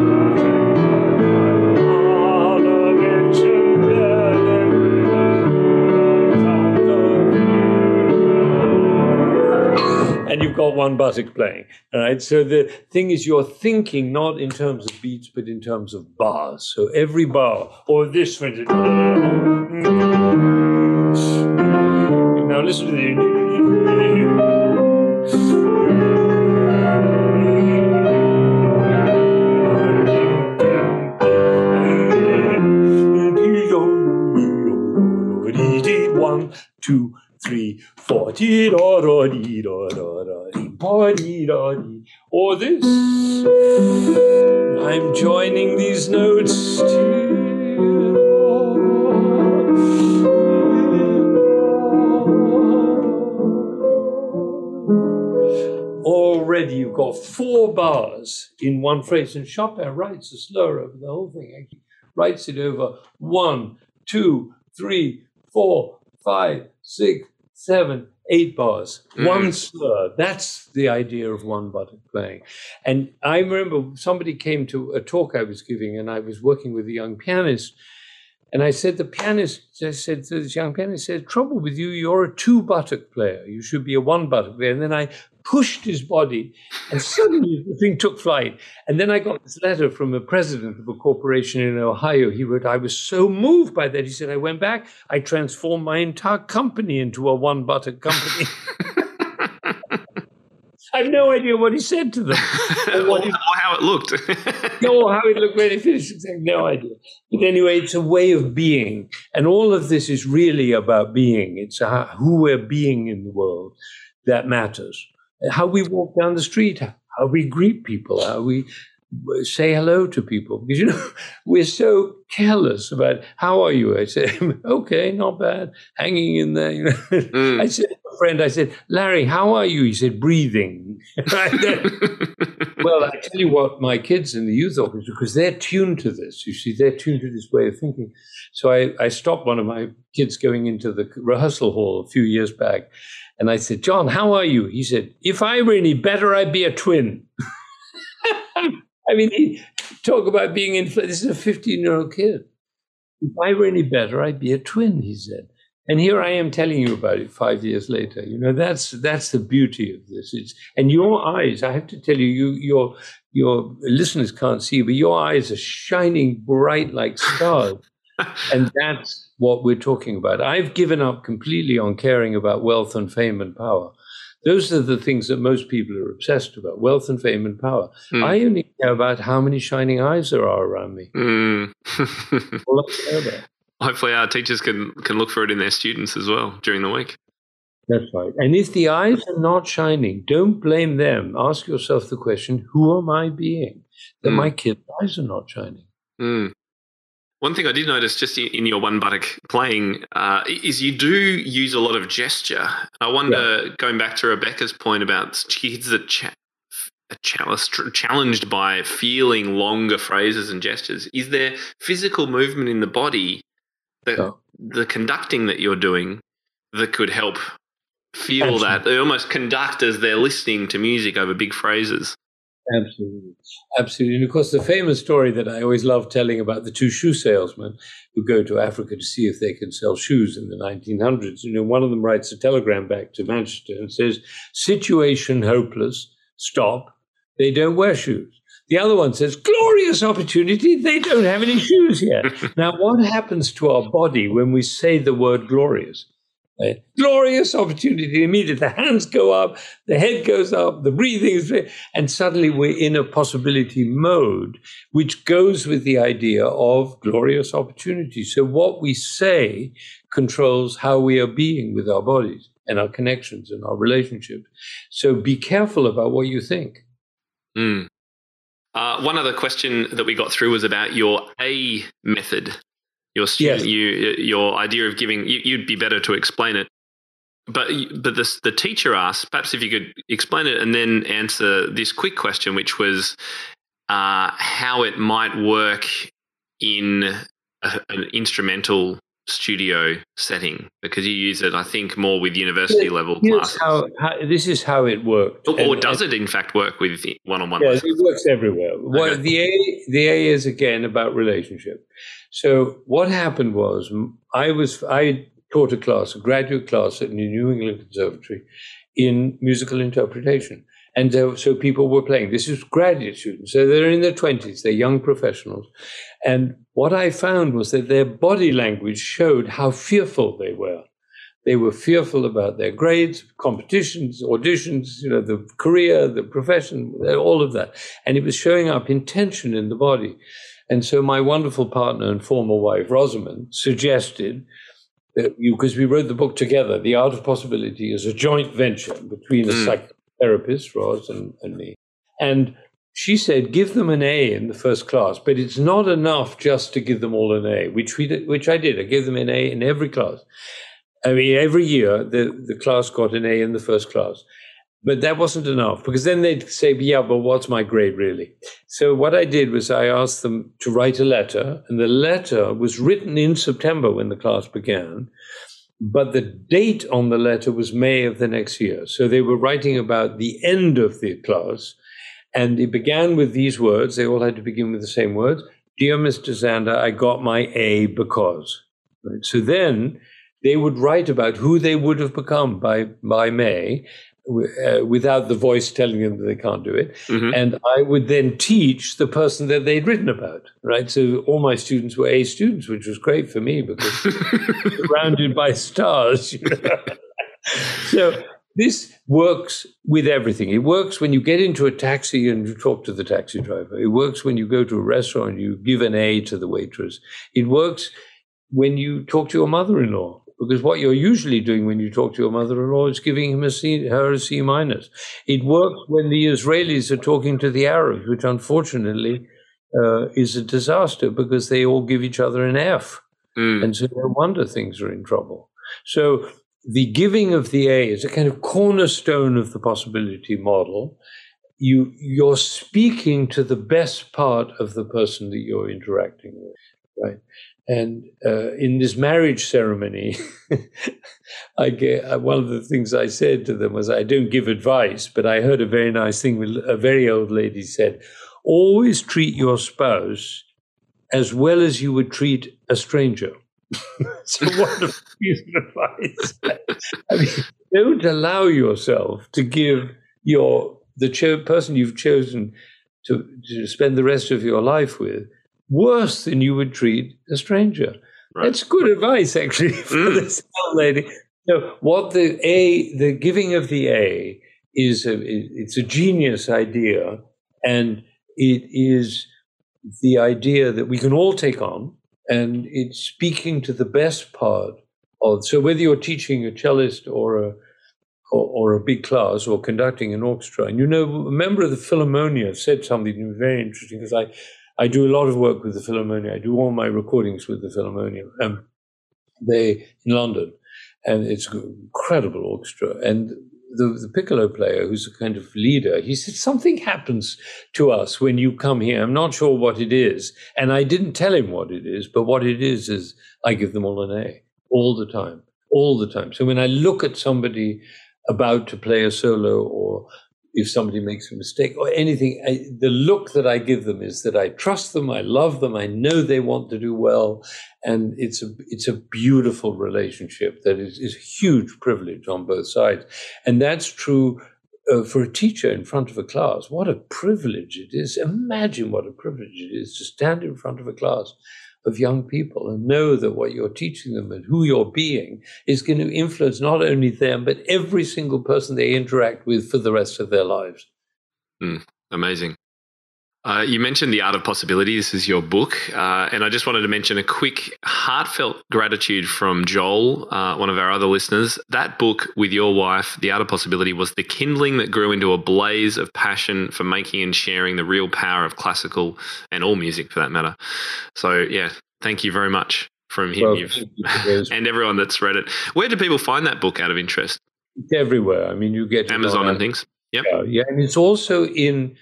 and you've got one buttock playing. All right. So the thing is, you're thinking not in terms of beats, but in terms of bars. So every bar, or this, for instance. Now listen to the. One, two, three, four. Or this. I'm joining these notes to. Already you've got four bars in one phrase, and Chopin writes a slur over the whole thing. Actually, writes it over one, two, three, four, five, six, seven, eight bars. Mm. One slur. That's the idea of one buttock playing. And I remember somebody came to a talk I was giving, and I was working with a young pianist. And I said, the pianist, I said to this young pianist, said, trouble with you, you're a two buttock player. You should be a one buttock player. And then I pushed his body, and suddenly the thing took flight. And then I got this letter from a president of a corporation in Ohio. He wrote, I was so moved by that. He said, I went back, I transformed my entire company into a one buttock company. I have no idea what he said to them. Or, what he, or how it looked. No, how it looked when he finished. I have no idea. But anyway, it's a way of being. And all of this is really about being. It's how, who we're being in the world that matters. How we walk down the street, how we greet people, how we say hello to people. Because, you know, we're so careless about, how are you? I say, okay, not bad, hanging in there. You know? Mm. I said to a friend, I said, Larry, how are you? He said, breathing. Well, I tell you what, my kids in the youth orchestra, because they're tuned to this, you see, they're tuned to this way of thinking. So I, I stopped one of my kids going into the rehearsal hall a few years back, and I said, John, how are you? He said, if I were any better, I'd be a twin. I mean, he, talk about being influenced. This is a fifteen-year-old kid. If I were any better, I'd be a twin, he said. And here I am telling you about it five years later. You know, that's that's the beauty of this. It's, and your eyes, I have to tell you, you your your listeners can't see, but your eyes are shining bright like stars. And that's what we're talking about. I've given up completely on caring about wealth and fame and power. Those are the things that most people are obsessed about, wealth and fame and power. Mm. I only care about how many shining eyes there are around me. Mm. All I care about. Hopefully our teachers can, can look for it in their students as well during the week. That's right. And if the eyes are not shining, don't blame them. Ask yourself the question, who am I being that mm. my kids' eyes are not shining? Mm. One thing I did notice just in your One Buttock playing uh, is you do use a lot of gesture. I wonder, yeah. going back to Rebecca's point about kids that cha- challenged by feeling longer phrases and gestures, is there physical movement in the body, that yeah. the conducting that you're doing, that could help feel Absolutely. that? They almost conduct as they're listening to music over big phrases. Absolutely. Absolutely. And of course, the famous story that I always love telling about the two shoe salesmen who go to Africa to see if they can sell shoes in the nineteen hundreds. You know, one of them writes a telegram back to Manchester and says, situation hopeless, stop, they don't wear shoes. The other one says, glorious opportunity, they don't have any shoes yet. Now, what happens to our body when we say the word glorious? Right? Glorious opportunity. Immediately, the hands go up, the head goes up, the breathing is, and suddenly we're in a possibility mode, which goes with the idea of glorious opportunity. So what we say controls how we are being with our bodies and our connections and our relationships. So be careful about what you think. Mm. Uh, one other question that we got through was about your A method. Your student, yes. you, your idea of giving, you, you'd be better to explain it. But but the, the teacher asked, perhaps if you could explain it and then answer this quick question, which was uh, how it might work in a, an instrumental studio setting, because you use it, I think, more with university level classes. How, how, this is how it worked. Or, or does and, it, in fact, work with one-on-one yeah, lessons? It works everywhere. Okay. Well, the A, the A is, again, about relationship. So what happened was I was I taught a class, a graduate class at the New England Conservatory in musical interpretation. And so people were playing. This is graduate students. So they're in their twenties. They're young professionals. And what I found was that their body language showed how fearful they were. They were fearful about their grades, competitions, auditions, you know, the career, the profession, all of that. And it was showing up in tension in the body. And so my wonderful partner and former wife, Rosamond, suggested that you, because we wrote the book together, The Art of Possibility, is a joint venture between a mm. psychotherapist, Ros, and, and me. And she said, give them an A in the first class, but it's not enough just to give them all an A, which we did, which I did. I gave them an A in every class. I mean, every year the, the class got an A in the first class. But that wasn't enough, because then they'd say, yeah, but what's my grade really? So what I did was I asked them to write a letter, and the letter was written in September when the class began, but the date on the letter was May of the next year. So they were writing about the end of the class, and it began with these words. They all had to begin with the same words. Dear Mister Zander, I got my A because. Right? So then they would write about who they would have become by, by May, Uh, without the voice telling them that they can't do it. Mm-hmm. And I would then teach the person that they'd written about, right? So all my students were A students, which was great for me because surrounded by stars. You know? So this works with everything. It works when you get into a taxi and you talk to the taxi driver. It works when you go to a restaurant and you give an A to the waitress. It works when you talk to your mother-in-law. Because what you're usually doing when you talk to your mother-in-law is giving him a C, her a C minus. It works when the Israelis are talking to the Arabs, which unfortunately uh, is a disaster because they all give each other an F. Mm. And so no wonder things are in trouble. So the giving of the A is a kind of cornerstone of the possibility model. You, you're speaking to the best part of the person that you're interacting with, right? And uh, in this marriage ceremony, I get, uh, one of the things I said to them was, I don't give advice, but I heard a very nice thing. A very old lady said, always treat your spouse as well as you would treat a stranger. It's a wonderful piece of advice. I mean, don't allow yourself to give your the cho- person you've chosen to, to spend the rest of your life with worse than you would treat a stranger. Right. That's good advice, actually, for mm. this old lady. So, what the A, the giving of the A, is a, it's a genius idea, and it is the idea that we can all take on, and it's speaking to the best part of. So, whether you're teaching a cellist or a or, or a big class or conducting an orchestra, and you know, a member of the Philharmonia said something very interesting, because I. I do a lot of work with the Philharmonia. I do all my recordings with the Philharmonia. Um, they in London, and it's an incredible orchestra. And the, the piccolo player, who's a kind of leader, he said, something happens to us when you come here. I'm not sure what it is. And I didn't tell him what it is, but what it is is I give them all an A all the time, all the time. So when I look at somebody about to play a solo, or if somebody makes a mistake or anything, I, the look that I give them is that I trust them, I love them, I know they want to do well, and it's a it's a beautiful relationship that is, is a huge privilege on both sides. And that's true uh, for a teacher in front of a class. What a privilege it is. Imagine what a privilege it is to stand in front of a class of young people and know that what you're teaching them and who you're being is going to influence not only them, but every single person they interact with for the rest of their lives. Mm, amazing. Uh, you mentioned The Art of Possibility. This is your book. Uh, and I just wanted to mention a quick heartfelt gratitude from Joel, uh, one of our other listeners. That book with your wife, The Art of Possibility, was the kindling that grew into a blaze of passion for making and sharing the real power of classical and all music for that matter. So, yeah, thank you very much from him well, You've, you and everyone that's read it. Where do people find that book out of interest? It's everywhere. I mean, you get Amazon and things. Yep. Yeah, yeah, and it's also in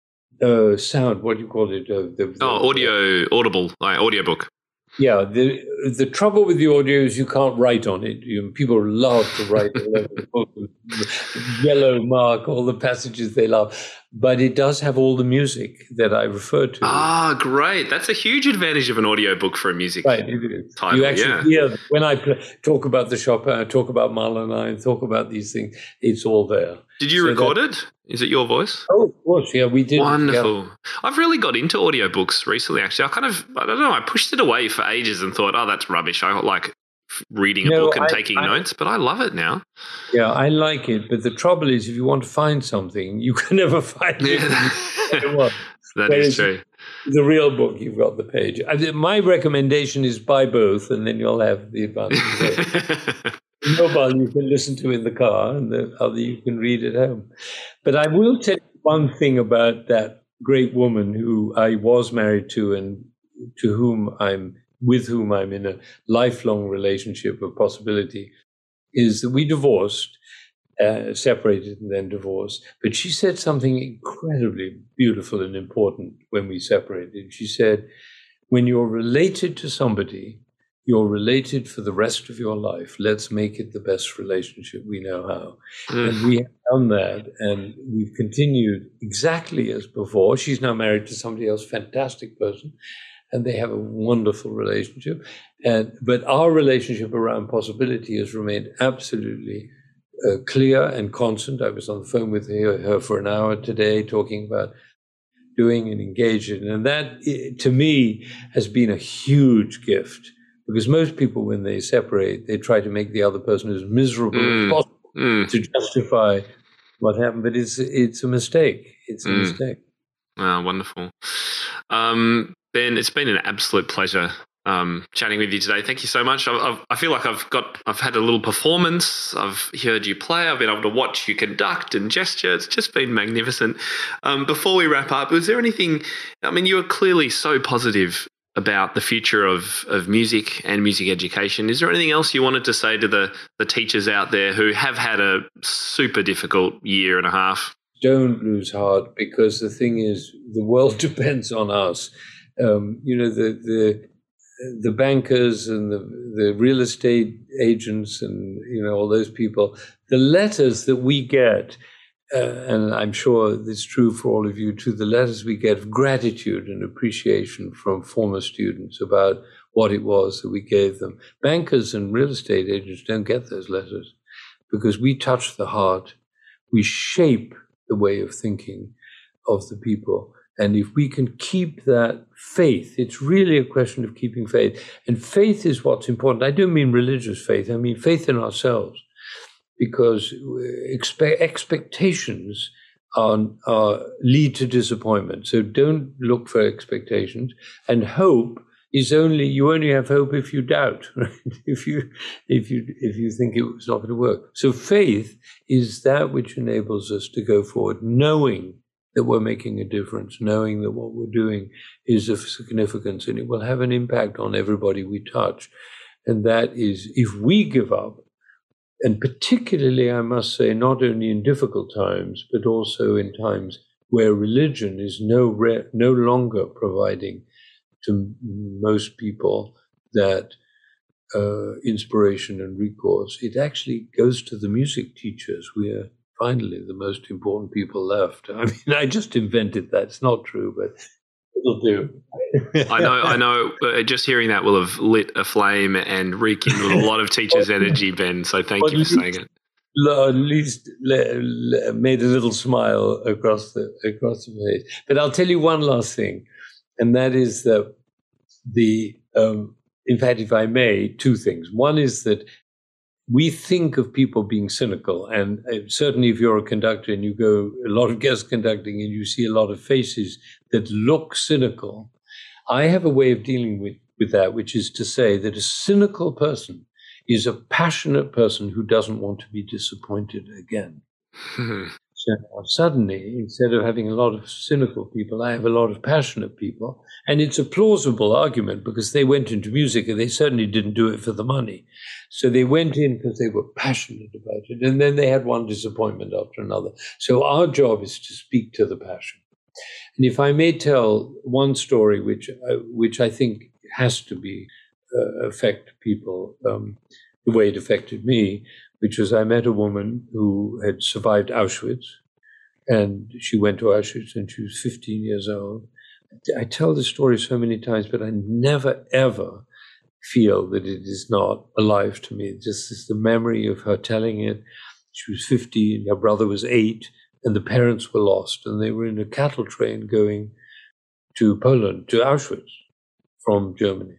Uh, sound, what do you call it? Uh, the, the, oh, audio, uh, audible, like audiobook. Yeah, the the trouble with the audio is you can't write on it. You know, people love to write all over the book, yellow mark, all the passages they love. But it does have all the music that I refer to. Ah, great. That's a huge advantage of an audiobook for a music right, it is. title. You actually yeah. hear, when I play, talk about the Chopin, talk about Mahler, talk about these things, it's all there. Did you so record that, it? Is it your voice? Oh, of course, yeah, we did. Wonderful. Yeah. I've really got into audiobooks recently, actually. I kind of, I don't know, I pushed it away for ages and thought, oh, that's rubbish. I like reading a no, book and I, taking I, notes, but I love it now. Yeah, I like it. But the trouble is, if you want to find something, you can never find it. Yeah. That Whereas is true. The real book, you've got the page. I, my recommendation is buy both, and then you'll have the advantage. Mobile you can listen to in the car, and the other you can read at home. But I will tell you one thing about that great woman who I was married to, and to whom I'm with whom I'm in a lifelong relationship of possibility, is that we divorced, uh, separated and then divorced. But she said something incredibly beautiful and important when we separated. She said, when you're related to somebody, you're related for the rest of your life. Let's make it the best relationship we know how. Mm. And we have done that, and we've continued exactly as before. She's now married to somebody else, fantastic person, and they have a wonderful relationship. And but our relationship around possibility has remained absolutely uh, clear and constant. I was on the phone with her, her for an hour today talking about doing and engaging. And that, to me, has been a huge gift. Because most people, when they separate, they try to make the other person as miserable mm. as possible mm. to justify what happened. But it's it's a mistake. It's a mm. mistake. Wow, wonderful. Um, Ben, it's been an absolute pleasure um, chatting with you today. Thank you so much. I've, I've, I feel like I've got, I've had a little performance. I've heard you play. I've been able to watch you conduct and gesture. It's just been magnificent. Um, before we wrap up, was there anything? I mean, you were clearly so positive about the future of, of music and music education. Is there anything else you wanted to say to the, the teachers out there who have had a super difficult year and a half? Don't lose heart, because the thing is, the world depends on us. Um, you know, the the the bankers and the, the real estate agents and, you know, all those people, the letters that we get uh, and I'm sure it's true for all of you too, the letters we get of gratitude and appreciation from former students about what it was that we gave them. Bankers and real estate agents don't get those letters because we touch the heart. We shape the way of thinking of the people. And if we can keep that faith, it's really a question of keeping faith. And faith is what's important. I don't mean religious faith. I mean faith in ourselves, because expe- expectations are, are, lead to disappointment. So don't look for expectations. And hope is only, you only have hope if you doubt, right? if you if you if you think it's not going to work. So faith is that which enables us to go forward, knowing that we're making a difference, knowing that what we're doing is of significance and it will have an impact on everybody we touch. And that is, if we give up, and particularly, I must say, not only in difficult times, but also in times where religion is no re- no longer providing to most people that uh, inspiration and recourse, it actually goes to the music teachers. We are finally the most important people left. I mean, I just invented that. It's not true, but it'll do. I know, I know. Uh, just hearing that will have lit a flame and rekindled a lot of teachers' energy, Ben. So thank well, you for saying it. At least made a little smile across the across the face. But I'll tell you one last thing, and that is that the, um, in fact, if I may, two things. One is that we think of people being cynical, and uh, certainly if you're a conductor and you go a lot of guest conducting and you see a lot of faces that look cynical, I have a way of dealing with, with that, which is to say that a cynical person is a passionate person who doesn't want to be disappointed again. So suddenly, instead of having a lot of cynical people, I have a lot of passionate people. And it's a plausible argument because they went into music and they certainly didn't do it for the money. So they went in because they were passionate about it. And then they had one disappointment after another. So our job is to speak to the passion. And if I may tell one story, which, uh, which I think has to be uh, affect people um, the way it affected me, which was I met a woman who had survived Auschwitz, and she went to Auschwitz and she was fifteen years old. I tell this story so many times, but I never, ever feel that it is not alive to me. It just is the memory of her telling it. She was fifteen, her brother was eight, and the parents were lost, and they were in a cattle train going to Poland, to Auschwitz from Germany.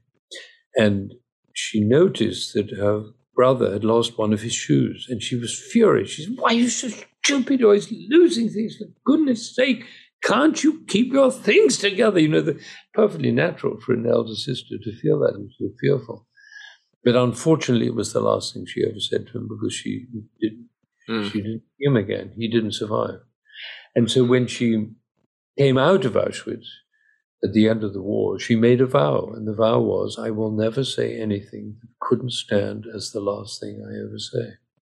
And she noticed that her brother had lost one of his shoes, and she was furious. She said, "Why are you so stupid? You're always losing things. For goodness sake, can't you keep your things together?" You know, the perfectly natural for an elder sister to feel that and feel fearful. But unfortunately, it was the last thing she ever said to him because she didn't, mm. she didn't see him again. He didn't survive. And so when she came out of Auschwitz at the end of the war, she made a vow, and the vow was, "I will never say anything that couldn't stand as the last thing I ever say."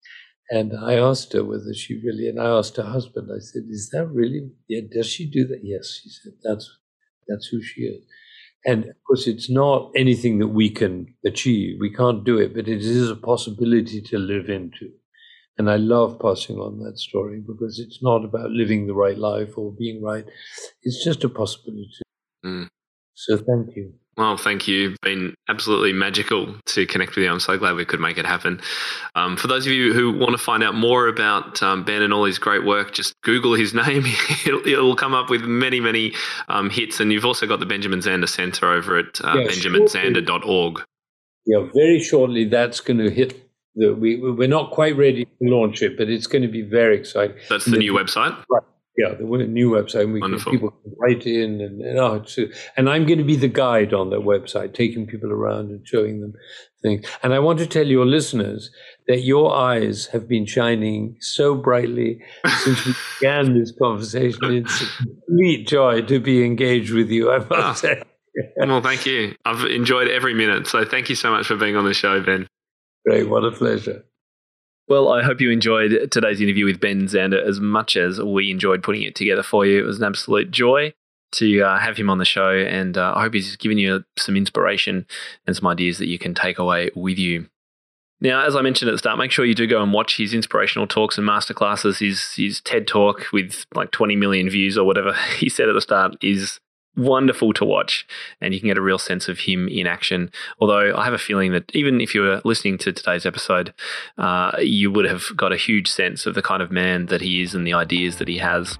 And I asked her whether she really, and I asked her husband, I said, "Is that really, yeah, does she do that?" "Yes," she said, that's, that's who she is. And of course, it's not anything that we can achieve. We can't do it, but it is a possibility to live into. And I love passing on that story because it's not about living the right life or being right. It's just a possibility. Mm. So thank you. Well, thank you. It's been absolutely magical to connect with you. I'm so glad we could make it happen. Um, for those of you who want to find out more about um, Ben and all his great work, just Google his name. it'll, it'll come up with many, many um, hits. And you've also got the Benjamin Zander Center over at uh, yeah, benjamin zander dot org. Yeah, very shortly that's going to hit. The, we, we're not quite ready to launch it, but it's going to be very exciting. That's the, the new website? Right. Yeah, the new website. And we can, people can write in, and and, oh, it's, and I'm going to be the guide on that website, taking people around and showing them things. And I want to tell your listeners that your eyes have been shining so brightly since we began this conversation. It's a complete joy to be engaged with you, I must oh. say. Well, thank you. I've enjoyed every minute. So thank you so much for being on the show, Ben. Great. What a pleasure. Well, I hope you enjoyed today's interview with Ben Zander as much as we enjoyed putting it together for you. It was an absolute joy to uh, have him on the show, and uh, I hope he's given you some inspiration and some ideas that you can take away with you. Now, as I mentioned at the start, make sure you do go and watch his inspirational talks and masterclasses. His, his TED Talk with like twenty million views or whatever he said at the start is wonderful to watch, and you can get a real sense of him in action. Although I have a feeling that even if you were listening to today's episode, uh, you would have got a huge sense of the kind of man that he is and the ideas that he has.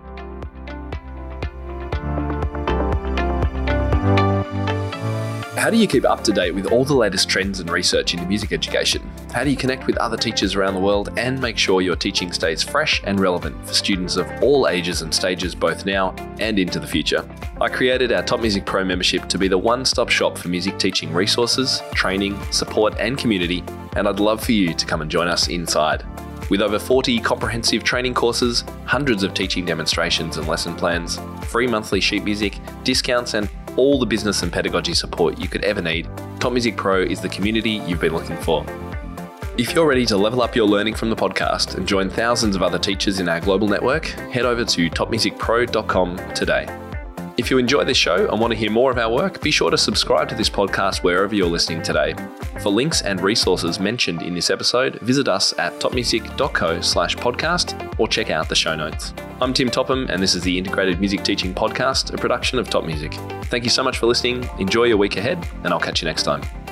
How do you keep up to date with all the latest trends and research into music education? How do you connect with other teachers around the world and make sure your teaching stays fresh and relevant for students of all ages and stages, both now and into the future? I created our Top Music Pro membership to be the one-stop shop for music teaching resources, training, support and community, and I'd love for you to come and join us inside. With over forty comprehensive training courses, hundreds of teaching demonstrations and lesson plans, free monthly sheet music, discounts and all the business and pedagogy support you could ever need, Top Music Pro is the community you've been looking for. If you're ready to level up your learning from the podcast and join thousands of other teachers in our global network, head over to top music pro dot com today. If you enjoy this show and want to hear more of our work, be sure to subscribe to this podcast wherever you're listening today. For links and resources mentioned in this episode, visit us at top music dot co slash podcast or check out the show notes. I'm Tim Topham, and this is the Integrated Music Teaching Podcast, a production of Top Music. Thank you so much for listening. Enjoy your week ahead, and I'll catch you next time.